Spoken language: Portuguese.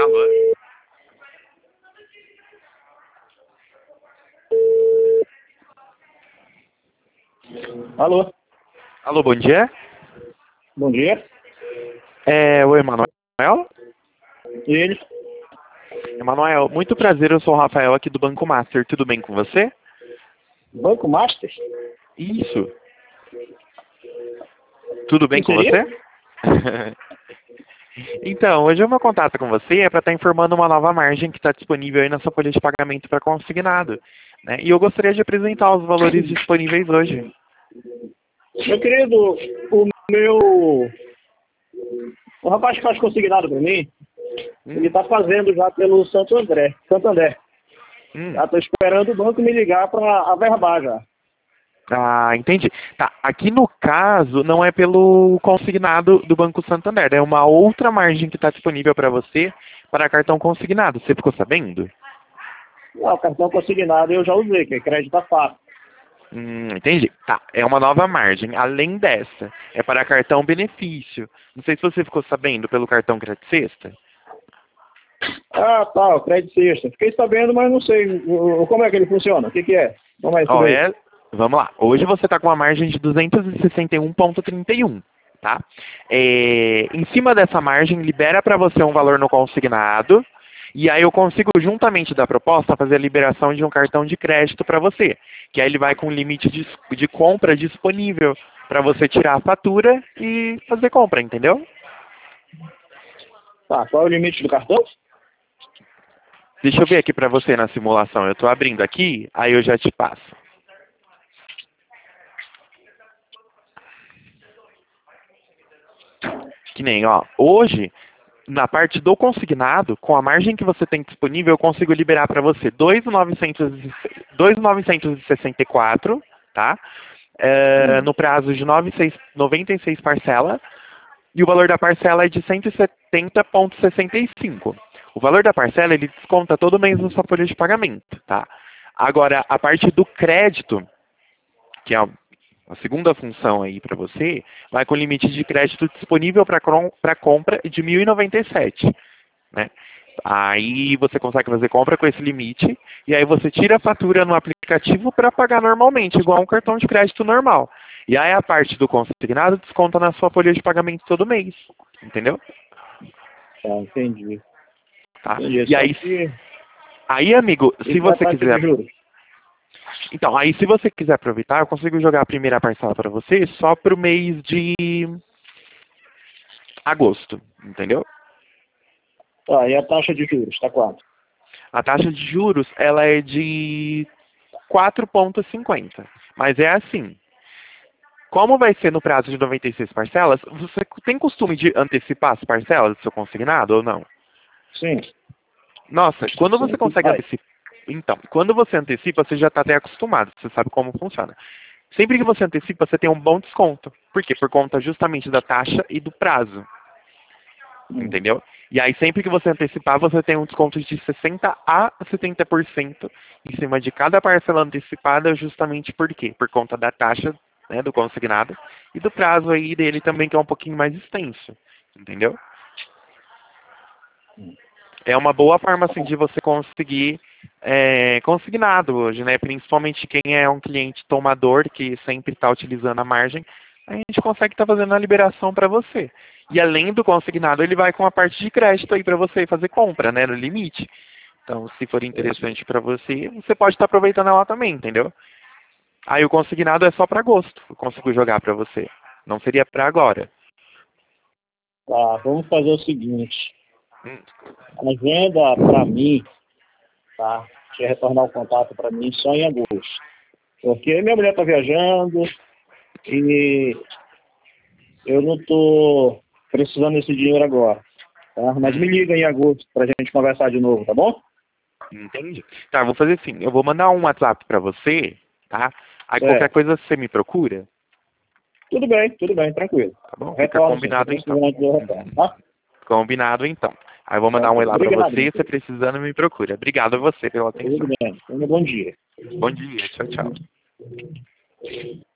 Alô? Alô, Alô, bom dia. bom dia. É o Emanuel? E ele? Emanuel, muito prazer, eu sou o Rafael aqui do Banco Master. Tudo bem com você? Banco Master? Isso. Tudo bem Quem com seria? você? Então, hoje o meu contato com você é para estar informando uma nova margem que está disponível aí na sua folha de pagamento para consignado, né? E eu gostaria de apresentar os valores disponíveis hoje. Meu querido, o rapaz que faz consignado para mim, ele está fazendo já pelo Santander. Hum. Já estou esperando o banco me ligar para averbar já. Ah, entendi. Tá, aqui no caso não é pelo consignado do Banco Santander, é uma outra margem que está disponível para você para cartão consignado. Você ficou sabendo? Ah, o cartão consignado eu já usei, que é crédito fácil. Entendi. Tá, é uma nova margem. Além dessa, é para cartão benefício. Não sei se você ficou sabendo pelo cartão Crédito Sexta. Ah, tá, o crédito sexta. Fiquei sabendo, mas não sei como é que ele funciona. O que é? Como é isso Ó, daí? vamos lá. Hoje você está com uma margem de 261,31, tá? Em cima dessa margem, libera para você um valor no consignado, e aí eu consigo, juntamente da proposta, fazer a liberação de um cartão de crédito para você, que aí ele vai com limite de compra disponível para você tirar a fatura e fazer compra, entendeu? Tá, qual é o limite do cartão? Deixa eu ver aqui para você na simulação. Eu estou abrindo aqui, aí eu já te passo. Que nem, ó, hoje, na parte do consignado, com a margem que você tem disponível, eu consigo liberar para você 2.964, tá? No prazo de 96 parcelas, e o valor da parcela é de 170,65. O valor da parcela, ele desconta todo mês na sua folha de pagamento, tá? Agora, a parte do crédito, que é a segunda função aí para você, vai com limite de crédito disponível para compra de 1.097, né? Aí você consegue fazer compra com esse limite e aí você tira a fatura no aplicativo para pagar normalmente, igual um cartão de crédito normal. E aí a parte do consignado desconta na sua folha de pagamento todo mês, entendeu? Tá, entendi. Tá? Entendi. E Só aí, que amigo, se isso é a você taxa de quiser, juros. então, aí se você quiser aproveitar, eu consigo jogar a primeira parcela para você só para o mês de agosto, entendeu? Tá, e a taxa de juros, tá quanto? A taxa de juros, ela é de 4,50. Mas é assim, como vai ser no prazo de 96 parcelas, você tem costume de antecipar as parcelas do seu consignado ou não? Sim, Nossa, quando você sim, tudo consegue bem. antecipar, então, quando você antecipa, você já está até acostumado, você sabe como funciona. Sempre que você antecipa, você tem um bom desconto. Por quê? Por conta justamente da taxa e do prazo. Entendeu? E aí, sempre que você antecipar, você tem um desconto de 60 a 70% em cima de cada parcela antecipada, justamente por quê? Por conta da taxa, né, do consignado e do prazo aí dele também, que é um pouquinho mais extenso. Entendeu? É uma boa forma, assim, de você conseguir consignado hoje, né? Principalmente quem é um cliente tomador, que sempre está utilizando a margem, a gente consegue estar fazendo a liberação para você. E além do consignado, ele vai com a parte de crédito aí para você fazer compra, né? No limite. Então, se for interessante para você, você pode estar aproveitando ela também, entendeu? Aí o consignado é só para agosto. Eu consigo jogar para você. Não seria para agora. Tá, vamos fazer o seguinte. Hum. Agenda para mim, tá? Deixa eu retornar o contato para mim só em agosto. Porque minha mulher tá viajando e eu não tô precisando desse dinheiro agora. Tá? Mas me liga em agosto pra gente conversar de novo, tá bom? Entendi. Tá, vou fazer assim. Eu vou mandar um WhatsApp para você, tá? Aí qualquer Certo. coisa você me procura, Tudo bem, tranquilo. tá bom? Fica Retorno sim, se eu combinado então. precisar eu retorno, tá? Combinado então. Aí eu vou mandar um Certo. oi lá para Obrigado, você, meu se você querido. precisando me procura. Obrigado a você pela Tudo atenção. bem. Tenha um bom dia. Bom dia, tchau, tchau.